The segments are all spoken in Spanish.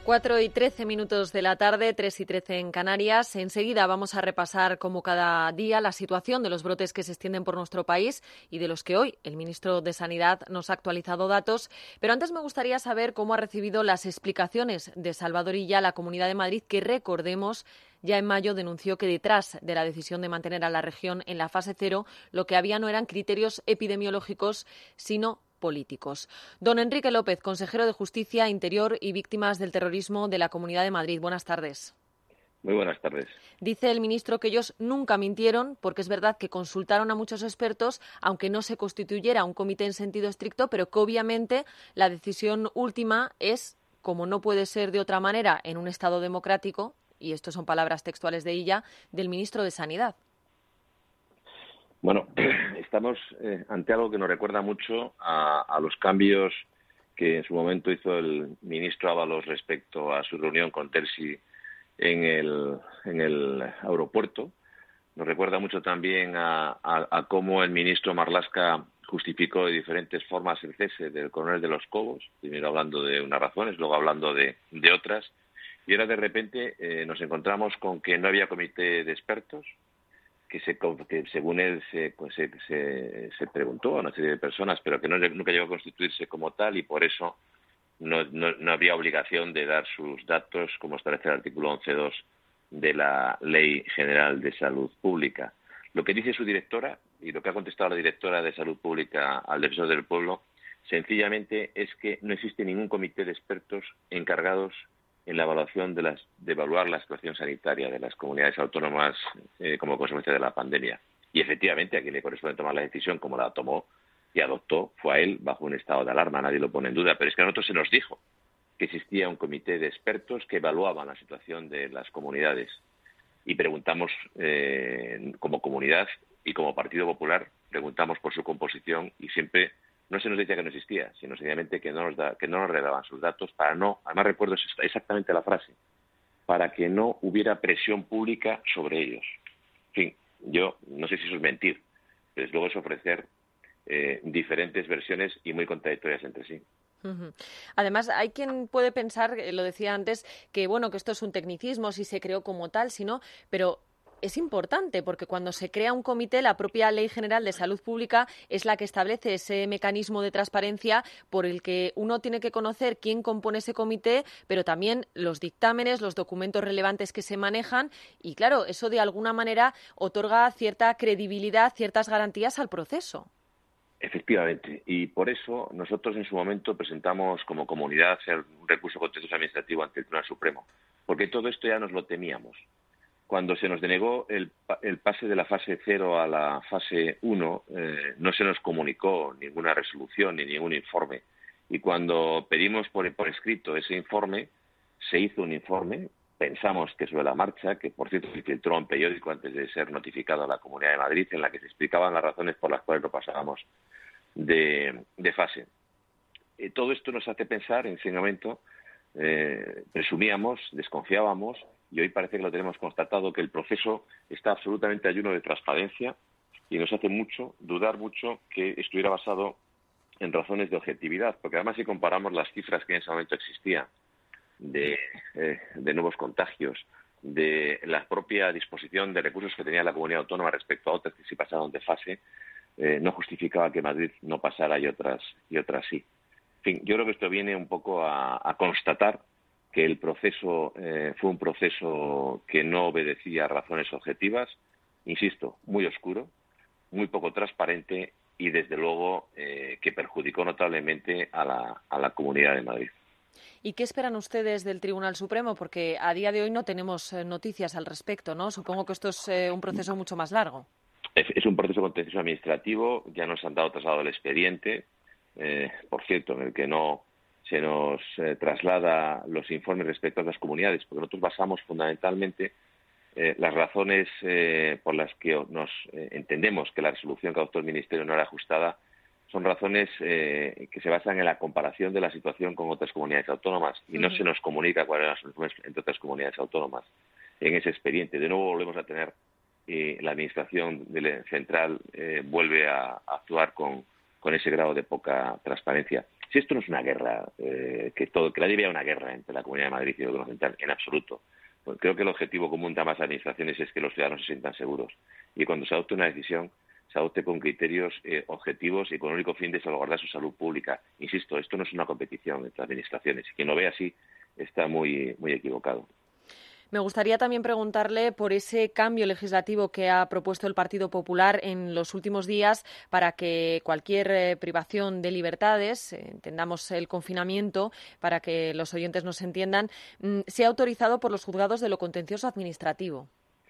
4:13 de la tarde, 3:13 en Canarias. Enseguida vamos a repasar, como cada día, la situación de los brotes que se extienden por nuestro país y de los que hoy el ministro de Sanidad nos ha actualizado datos. Pero antes me gustaría saber cómo ha recibido las explicaciones de Salvador Illa, la Comunidad de Madrid, que recordemos ya en mayo denunció que detrás de la decisión de mantener a la región en la fase 0, lo que había no eran criterios epidemiológicos, sino políticos. Don Enrique López, consejero de Justicia, Interior y Víctimas del Terrorismo de la Comunidad de Madrid. Buenas tardes. Muy buenas tardes. Dice el ministro que ellos nunca mintieron, porque es verdad que consultaron a muchos expertos, aunque no se constituyera un comité en sentido estricto, pero que obviamente la decisión última es, como no puede ser de otra manera en un Estado democrático, y esto son palabras textuales de ella, del ministro de Sanidad. Bueno, estamos ante algo que nos recuerda mucho a los cambios que en su momento hizo el ministro Ábalos respecto a su reunión con Terzi en el aeropuerto. Nos recuerda mucho también a cómo el ministro Marlaska justificó de diferentes formas el cese del coronel de los Cobos, primero hablando de unas razones, luego hablando de otras. Y ahora de repente nos encontramos con que no había comité de expertos, que según él se preguntó a una serie de personas, pero que nunca llegó a constituirse como tal y por eso no había obligación de dar sus datos, como establece el artículo 11.2 de la Ley General de Salud Pública. Lo que dice su directora y lo que ha contestado la directora de Salud Pública al Defensor del Pueblo, sencillamente es que no existe ningún comité de expertos encargados en la evaluación de evaluar la situación sanitaria de las comunidades autónomas como consecuencia de la pandemia. Y efectivamente, a quien le corresponde tomar la decisión, como la tomó y adoptó, fue a él, bajo un estado de alarma, nadie lo pone en duda. Pero es que a nosotros se nos dijo que existía un comité de expertos que evaluaban la situación de las comunidades. Y preguntamos, como comunidad y como Partido Popular, preguntamos por su composición y siempre no se nos decía que no existía, sino sencillamente que no nos redaban sus datos para no, además recuerdo exactamente la frase, para que no hubiera presión pública sobre ellos. En fin, yo no sé si eso es mentir, pero desde luego es ofrecer diferentes versiones y muy contradictorias entre sí. Además, hay quien puede pensar, lo decía antes, que bueno, que esto es un tecnicismo, si se creó como tal, si no, pero es importante porque cuando se crea un comité, la propia Ley General de Salud Pública es la que establece ese mecanismo de transparencia por el que uno tiene que conocer quién compone ese comité, pero también los dictámenes, los documentos relevantes que se manejan y, claro, eso de alguna manera otorga cierta credibilidad, ciertas garantías al proceso. Efectivamente, y por eso nosotros en su momento presentamos como comunidad un recurso contencioso administrativo ante el Tribunal Supremo, porque todo esto ya nos lo temíamos. Cuando se nos denegó el pase de la fase 0 a la fase 1, no se nos comunicó ninguna resolución ni ningún informe. Y cuando pedimos por escrito ese informe, se hizo un informe, pensamos que sobre la marcha, que por cierto se filtró en periódico antes de ser notificado a la Comunidad de Madrid, en la que se explicaban las razones por las cuales no pasábamos de fase. Todo esto nos hace pensar, en ese momento, presumíamos, desconfiábamos, y hoy parece que lo tenemos constatado, que el proceso está absolutamente ayuno de transparencia y nos hace dudar mucho que estuviera basado en razones de objetividad, porque además si comparamos las cifras que en ese momento existían de nuevos contagios, de la propia disposición de recursos que tenía la comunidad autónoma respecto a otras que sí pasaron de fase, no justificaba que Madrid no pasara y otras sí. En fin, yo creo que esto viene un poco a constatar que el proceso fue un proceso que no obedecía a razones objetivas, insisto, muy oscuro, muy poco transparente y, desde luego, que perjudicó notablemente a la Comunidad de Madrid. ¿Y qué esperan ustedes del Tribunal Supremo? Porque a día de hoy no tenemos noticias al respecto, ¿no? Supongo que esto es un proceso mucho más largo. Es un proceso contencioso administrativo, ya nos han dado traslado el expediente, por cierto, en el que no se nos traslada los informes respecto a las comunidades, porque nosotros basamos fundamentalmente las razones por las que nos entendemos que la resolución que adoptó el Ministerio no era ajustada, son razones que se basan en la comparación de la situación con otras comunidades autónomas y no se nos comunica cuáles eran las soluciones entre otras comunidades autónomas en ese expediente. De nuevo volvemos a tener la Administración central vuelve a actuar con ese grado de poca transparencia. Si esto no es una guerra, que nadie vea una guerra entre la Comunidad de Madrid y el Gobierno central, en absoluto. Pues creo que el objetivo común de ambas administraciones es que los ciudadanos se sientan seguros y cuando se adopte una decisión se adopte con criterios objetivos y con el único fin de salvaguardar su salud pública. Insisto, esto no es una competición entre administraciones. Quien lo ve así está muy equivocado. Me gustaría también preguntarle por ese cambio legislativo que ha propuesto el Partido Popular en los últimos días para que cualquier privación de libertades, entendamos el confinamiento, para que los oyentes nos entiendan, sea autorizado por los juzgados de lo contencioso administrativo.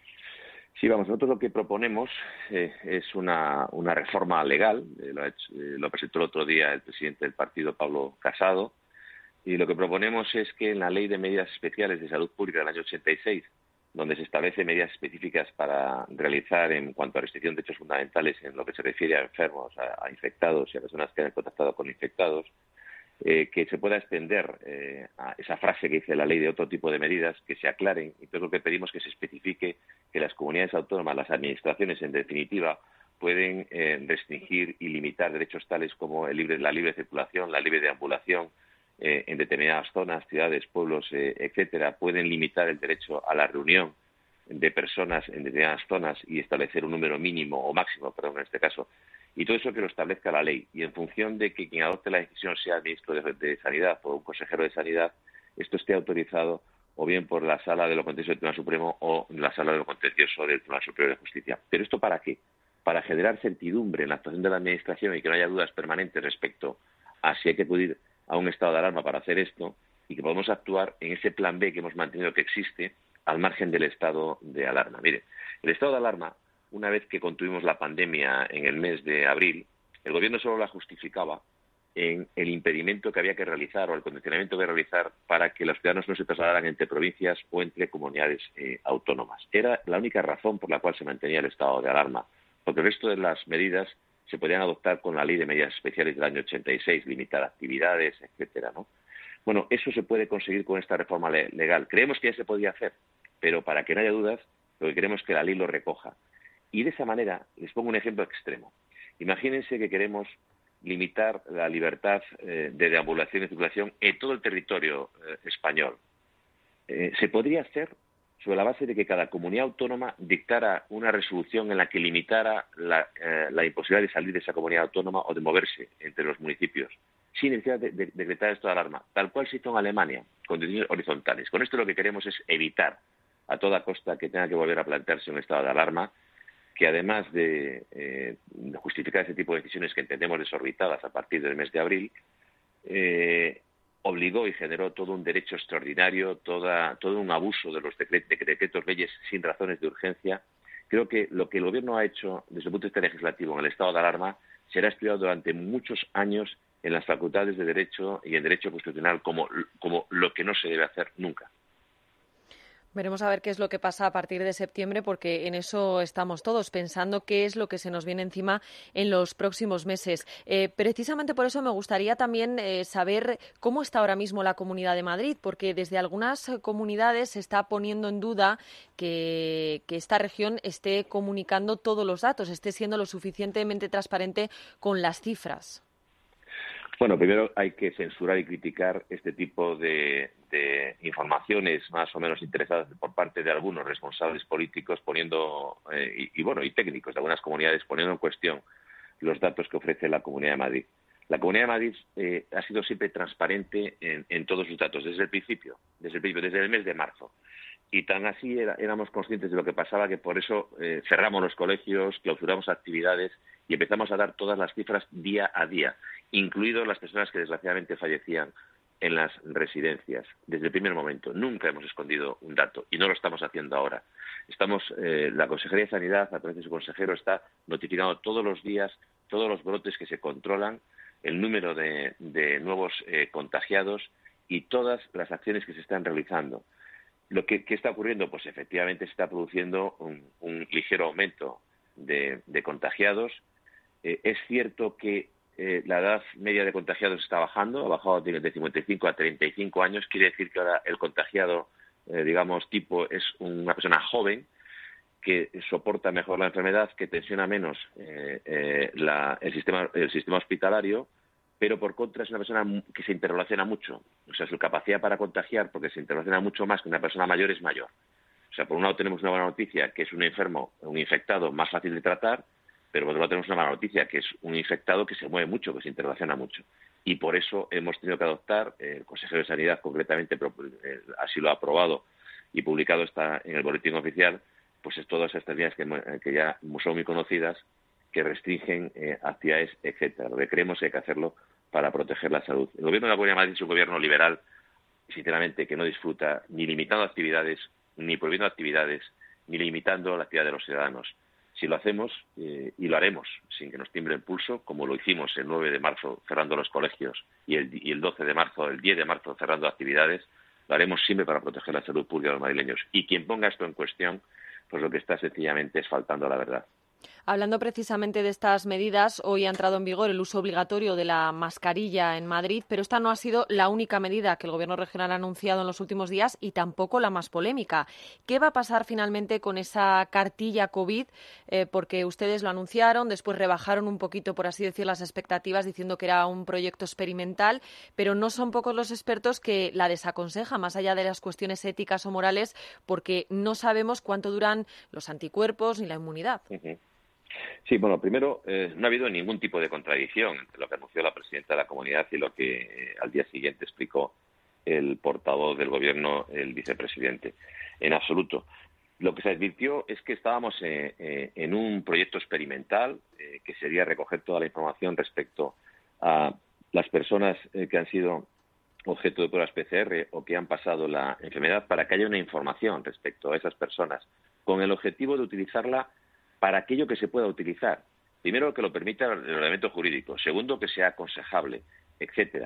Sí, vamos, nosotros lo que proponemos es una reforma legal, lo presentó el otro día el presidente del partido, Pablo Casado, y lo que proponemos es que en la Ley de Medidas Especiales de Salud Pública del año 86, donde se establecen medidas específicas para realizar en cuanto a restricción de derechos fundamentales en lo que se refiere a enfermos, a infectados y a personas que han contactado con infectados, que se pueda extender a esa frase que dice la ley de otro tipo de medidas, que se aclaren, y todo lo que pedimos que se especifique que las comunidades autónomas, las administraciones en definitiva, pueden restringir y limitar derechos tales como la libre circulación, la libre deambulación en determinadas zonas, ciudades, pueblos, etcétera. Pueden limitar el derecho a la reunión de personas en determinadas zonas y establecer un número mínimo o máximo, perdón, en este caso. Y todo eso que lo establezca la ley. Y en función de que quien adopte la decisión sea el ministro de Sanidad o un consejero de Sanidad, esto esté autorizado o bien por la Sala de lo Contencioso del Tribunal Supremo o la Sala de lo Contencioso del Tribunal Superior de Justicia. ¿Pero esto para qué? Para generar certidumbre en la actuación de la Administración y que no haya dudas permanentes respecto a si hay que acudir a un estado de alarma para hacer esto y que podamos actuar en ese plan B que hemos mantenido que existe al margen del estado de alarma. Mire, el estado de alarma, una vez que contuvimos la pandemia en el mes de abril, el Gobierno solo la justificaba en el impedimento que había que realizar o el condicionamiento que realizar para que los ciudadanos no se trasladaran entre provincias o entre comunidades autónomas. Era la única razón por la cual se mantenía el estado de alarma, porque el resto de las medidas se podían adoptar con la Ley de Medidas Especiales del año 86, limitar actividades, etcétera, ¿no? Bueno, eso se puede conseguir con esta reforma legal. Creemos que ya se podía hacer, pero para que no haya dudas, lo que queremos es que la ley lo recoja. Y de esa manera, les pongo un ejemplo extremo. Imagínense que queremos limitar la libertad de deambulación y circulación en todo el territorio español. Se podría hacer sobre la base de que cada comunidad autónoma dictara una resolución en la que limitara la imposibilidad de salir de esa comunidad autónoma o de moverse entre los municipios, sin necesidad de decretar esto de alarma, tal cual se hizo en Alemania, con decisiones horizontales. Con esto lo que queremos es evitar a toda costa que tenga que volver a plantearse un estado de alarma, que además de justificar ese tipo de decisiones que entendemos desorbitadas a partir del mes de abril, obligó y generó todo un derecho extraordinario, todo un abuso de los decretos leyes sin razones de urgencia. Creo que lo que el Gobierno ha hecho desde el punto de vista legislativo en el estado de alarma será estudiado durante muchos años en las facultades de Derecho y en Derecho Constitucional como lo que no se debe hacer nunca. Veremos a ver qué es lo que pasa a partir de septiembre, porque en eso estamos todos, pensando qué es lo que se nos viene encima en los próximos meses. Precisamente por eso me gustaría también saber cómo está ahora mismo la Comunidad de Madrid, porque desde algunas comunidades se está poniendo en duda que esta región esté comunicando todos los datos, esté siendo lo suficientemente transparente con las cifras. Bueno, primero hay que censurar y criticar este tipo de informaciones más o menos interesadas por parte de algunos responsables políticos poniendo y técnicos de algunas comunidades poniendo en cuestión los datos que ofrece la Comunidad de Madrid. La Comunidad de Madrid ha sido siempre transparente en todos sus datos desde el principio, desde el mes de marzo. Y tan así éramos conscientes de lo que pasaba que por eso cerramos los colegios, clausuramos actividades y empezamos a dar todas las cifras día a día, incluidos las personas que desgraciadamente fallecían en las residencias. Desde el primer momento nunca hemos escondido un dato y no lo estamos haciendo ahora. La Consejería de Sanidad, a través de su consejero, está notificando todos los días todos los brotes que se controlan, el número de nuevos contagiados y todas las acciones que se están realizando. ¿Qué está ocurriendo? Pues efectivamente se está produciendo un ligero aumento de contagiados. Es cierto que la edad media de contagiados está bajando, ha bajado de 55 a 35 años. Quiere decir que ahora el contagiado, tipo, es una persona joven que soporta mejor la enfermedad, que tensiona menos el sistema hospitalario, pero por contra es una persona que se interrelaciona mucho. O sea, su capacidad para contagiar, porque se interrelaciona mucho más que una persona mayor, es mayor. O sea, por un lado tenemos una buena noticia, que es un enfermo, un infectado más fácil de tratar, pero por otro lado tenemos una mala noticia, que es un infectado que se mueve mucho, que se interrelaciona mucho. Y por eso hemos tenido que adoptar, el consejero de Sanidad concretamente así lo ha aprobado y publicado está en el boletín oficial, pues es todas estas medidas que ya son muy conocidas, que restringen actividades, etcétera. Lo que creemos que hay que hacerlo para proteger la salud. El gobierno de la Comunidad de Madrid es un gobierno liberal, sinceramente, que no disfruta ni limitando actividades, ni prohibiendo actividades, ni limitando la actividad de los ciudadanos. Si lo hacemos, y lo haremos sin que nos tiemble el pulso, como lo hicimos el 9 de marzo cerrando los colegios y el 12 de marzo, el 10 de marzo cerrando actividades, lo haremos siempre para proteger la salud pública de los madrileños. Y quien ponga esto en cuestión, pues lo que está sencillamente es faltando a la verdad. Hablando precisamente de estas medidas, hoy ha entrado en vigor el uso obligatorio de la mascarilla en Madrid, pero esta no ha sido la única medida que el Gobierno regional ha anunciado en los últimos días y tampoco la más polémica. ¿Qué va a pasar finalmente con esa cartilla COVID? Porque ustedes lo anunciaron, después rebajaron un poquito, por así decir, las expectativas diciendo que era un proyecto experimental, pero no son pocos los expertos que la desaconsejan, más allá de las cuestiones éticas o morales, porque no sabemos cuánto duran los anticuerpos ni la inmunidad. Uh-huh. Sí, bueno, primero, no ha habido ningún tipo de contradicción entre lo que anunció la presidenta de la Comunidad y lo que al día siguiente explicó el portavoz del Gobierno, el vicepresidente. En absoluto. Lo que se advirtió es que estábamos en un proyecto experimental que sería recoger toda la información respecto a las personas que han sido objeto de pruebas PCR o que han pasado la enfermedad para que haya una información respecto a esas personas, con el objetivo de utilizarla para aquello que se pueda utilizar. Primero, que lo permita el ordenamiento jurídico. Segundo, que sea aconsejable, etcétera.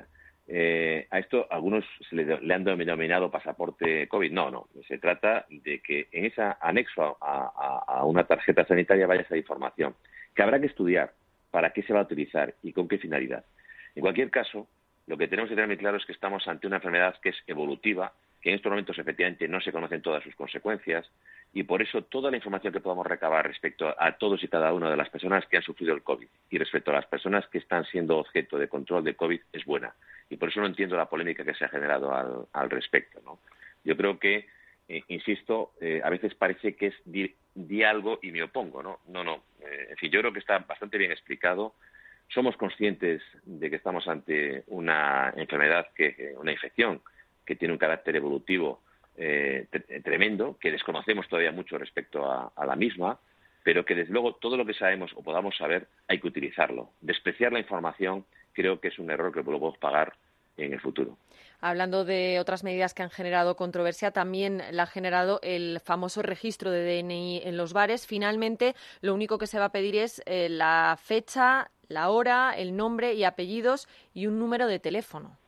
A esto algunos le han denominado pasaporte COVID. No. Se trata de que en ese anexo a una tarjeta sanitaria vaya esa información, que habrá que estudiar para qué se va a utilizar y con qué finalidad. En cualquier caso, lo que tenemos que tener muy claro es que estamos ante una enfermedad que es evolutiva, que en estos momentos efectivamente no se conocen todas sus consecuencias, y por eso toda la información que podamos recabar respecto a todos y cada una de las personas que han sufrido el COVID y respecto a las personas que están siendo objeto de control de COVID es buena. Y por eso no entiendo la polémica que se ha generado al respecto, ¿no? Yo creo que, insisto, a veces parece que es di algo y me opongo, ¿no? No. En fin, yo creo que está bastante bien explicado. Somos conscientes de que estamos ante una enfermedad, una infección que tiene un carácter evolutivo tremendo, que desconocemos todavía mucho respecto a la misma, pero que desde luego todo lo que sabemos o podamos saber hay que utilizarlo. Despreciar la información creo que es un error que podemos pagar en el futuro. Hablando de otras medidas que han generado controversia, también la ha generado el famoso registro de DNI en los bares. Finalmente, lo único que se va a pedir es la fecha, la hora, el nombre y apellidos y un número de teléfono.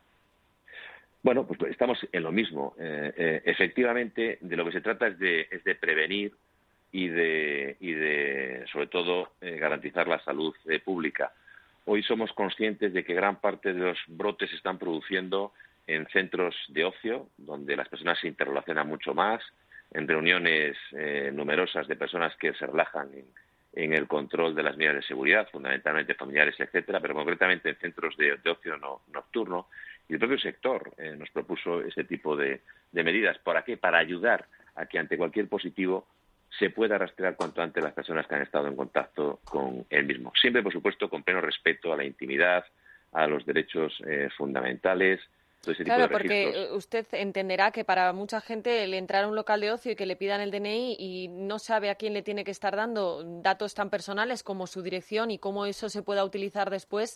Bueno, pues estamos en lo mismo. Efectivamente, de lo que se trata es de prevenir y de sobre todo, garantizar la salud pública. Hoy somos conscientes de que gran parte de los brotes se están produciendo en centros de ocio, donde las personas se interrelacionan mucho más, en reuniones numerosas de personas que se relajan en el control de las medidas de seguridad, fundamentalmente familiares, etcétera, pero concretamente en centros de ocio nocturno. Y el propio sector nos propuso ese tipo de medidas. ¿Para qué? Para ayudar a que ante cualquier positivo se pueda rastrear cuanto antes las personas que han estado en contacto con él mismo. Siempre, por supuesto, con pleno respeto a la intimidad, a los derechos fundamentales. Todo ese tipo de registros. Porque usted entenderá que para mucha gente el entrar a un local de ocio y que le pidan el DNI y no sabe a quién le tiene que estar dando datos tan personales como su dirección y cómo eso se pueda utilizar después,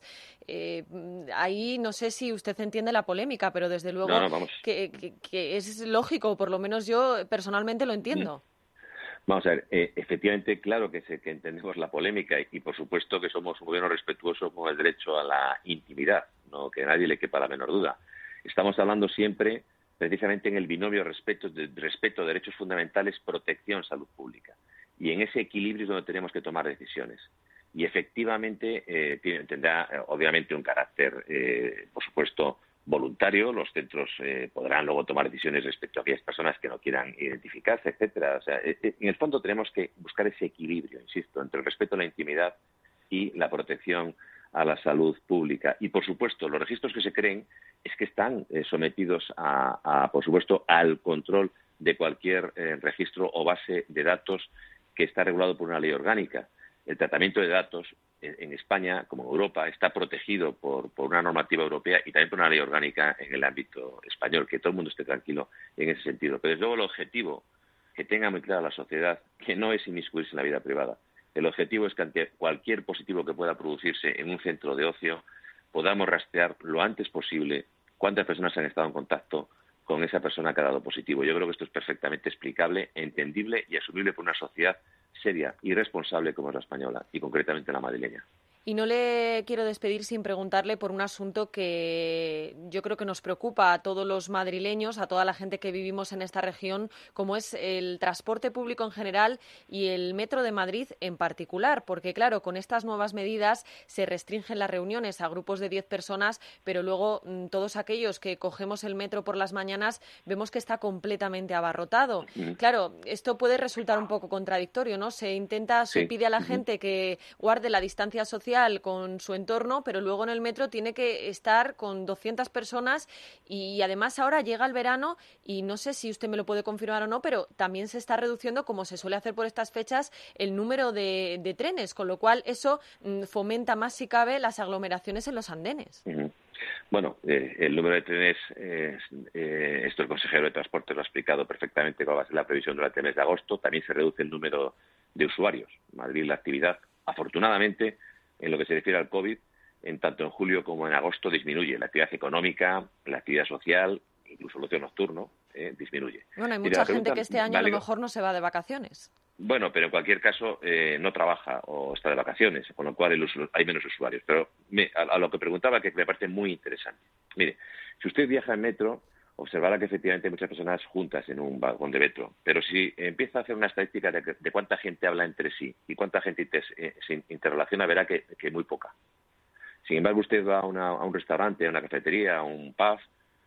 ahí no sé si usted entiende la polémica, pero desde luego que es lógico, por lo menos yo personalmente lo entiendo. Vamos a ver, efectivamente, claro que entendemos la polémica y por supuesto que somos un gobierno respetuoso con el derecho a la intimidad, no que a nadie le quepa la menor duda. Estamos hablando siempre precisamente en el binomio respeto de derechos fundamentales, protección, salud pública. Y en ese equilibrio es donde tenemos que tomar decisiones. Y efectivamente tendrá obviamente un carácter, por supuesto, voluntario. Los centros podrán luego tomar decisiones respecto a aquellas personas que no quieran identificarse, etcétera. O sea, en el fondo tenemos que buscar ese equilibrio, insisto, entre el respeto a la intimidad y la protección a la salud pública. Y, por supuesto, los registros que se creen es que están sometidos por supuesto, al control de cualquier registro o base de datos que está regulado por una ley orgánica. El tratamiento de datos en España, como en Europa, está protegido por una normativa europea y también por una ley orgánica en el ámbito español, que todo el mundo esté tranquilo en ese sentido. Pero, desde luego, el objetivo, que tenga muy clara la sociedad, que no es inmiscuirse en la vida privada. El objetivo es que ante cualquier positivo que pueda producirse en un centro de ocio podamos rastrear lo antes posible cuántas personas han estado en contacto con esa persona que ha dado positivo. Yo creo que esto es perfectamente explicable, entendible y asumible por una sociedad seria y responsable como es la española y concretamente la madrileña. Y no le quiero despedir sin preguntarle por un asunto que yo creo que nos preocupa a todos los madrileños, a toda la gente que vivimos en esta región, como es el transporte público en general y el Metro de Madrid en particular. Porque, claro, con estas nuevas medidas se restringen las reuniones a grupos de 10 personas, pero luego todos aquellos que cogemos el metro por las mañanas vemos que está completamente abarrotado. Claro, esto puede resultar un poco contradictorio, ¿no? Se pide a la gente que guarde la distancia social con su entorno, pero luego en el metro tiene que estar con 200 personas y además ahora llega el verano y no sé si usted me lo puede confirmar o no, pero también se está reduciendo, como se suele hacer por estas fechas, el número de trenes, con lo cual eso fomenta más, si cabe, las aglomeraciones en los andenes. Bueno, el número de trenes, esto el consejero de Transporte lo ha explicado perfectamente cuál va a ser la previsión durante el mes de agosto. También se reduce el número de usuarios. En Madrid la actividad, afortunadamente, en lo que se refiere al COVID, tanto en julio como en agosto disminuye. La actividad económica, la actividad social, incluso el ocio nocturno, disminuye. Bueno, hay mucha gente que este año a lo mejor no se va de vacaciones. Bueno, pero en cualquier caso no trabaja o está de vacaciones, con lo cual hay menos usuarios. Pero a lo que preguntaba, que me parece muy interesante. Mire, si usted viaja en metro, observará que efectivamente hay muchas personas juntas en un vagón de metro. Pero si empieza a hacer una estadística de cuánta gente habla entre sí y cuánta gente se interrelaciona, verá que muy poca. Sin embargo, usted va a un restaurante, a una cafetería, a un pub,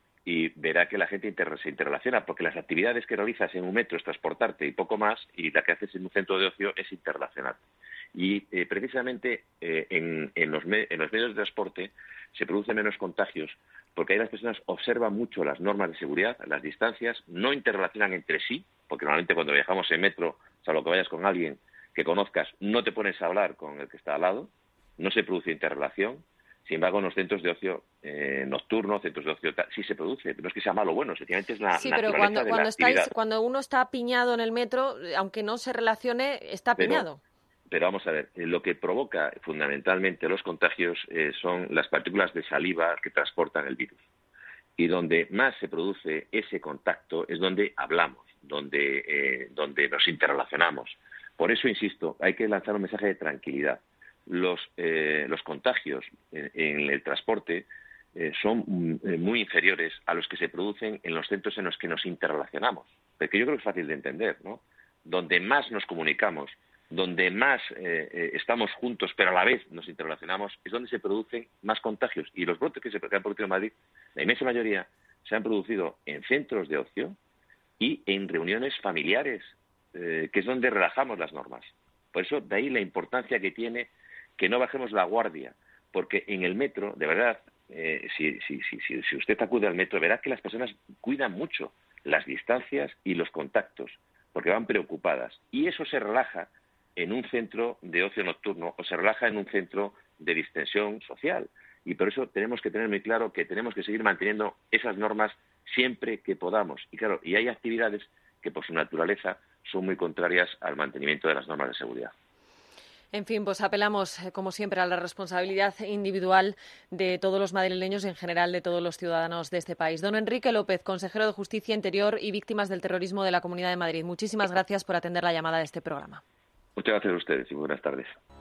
y verá que la gente se interrelaciona, porque las actividades que realizas en un metro es transportarte y poco más, y la que haces en un centro de ocio es interrelacionarte. Y precisamente en los medios de transporte se producen menos contagios, porque ahí las personas observan mucho las normas de seguridad, las distancias, no interrelacionan entre sí, porque normalmente cuando viajamos en metro, salvo que vayas con alguien que conozcas, no te pones a hablar con el que está al lado, no se produce interrelación. Sin embargo, en los centros de ocio nocturno, centros de ocio, sí se produce. No es que sea malo o bueno, sencillamente es la naturaleza de la actividad. Cuando uno está piñado en el metro, aunque no se relacione, está piñado. Pero vamos a ver, lo que provoca fundamentalmente los contagios son las partículas de saliva que transportan el virus. Y donde más se produce ese contacto es donde hablamos, donde nos interrelacionamos. Por eso, insisto, hay que lanzar un mensaje de tranquilidad. Los contagios en el transporte son muy inferiores a los que se producen en los centros en los que nos interrelacionamos. Porque yo creo que es fácil de entender, ¿no? Donde más nos comunicamos, donde más estamos juntos, pero a la vez nos interrelacionamos, es donde se producen más contagios. Y los brotes que se han producido en Madrid, la inmensa mayoría, se han producido en centros de ocio y en reuniones familiares, que es donde relajamos las normas. Por eso, de ahí la importancia que tiene que no bajemos la guardia, porque en el metro, de verdad, si usted acude al metro, verá que las personas cuidan mucho las distancias y los contactos, porque van preocupadas. Y eso se relaja en un centro de ocio nocturno o se relaja en un centro de distensión social. Y por eso tenemos que tener muy claro que tenemos que seguir manteniendo esas normas siempre que podamos. Y claro, y hay actividades que por su naturaleza son muy contrarias al mantenimiento de las normas de seguridad. En fin, pues apelamos, como siempre, a la responsabilidad individual de todos los madrileños y, en general, de todos los ciudadanos de este país. Don Enrique López, consejero de Justicia, Interior y Víctimas del Terrorismo de la Comunidad de Madrid. Muchísimas gracias por atender la llamada de este programa. Muchas gracias a ustedes y buenas tardes.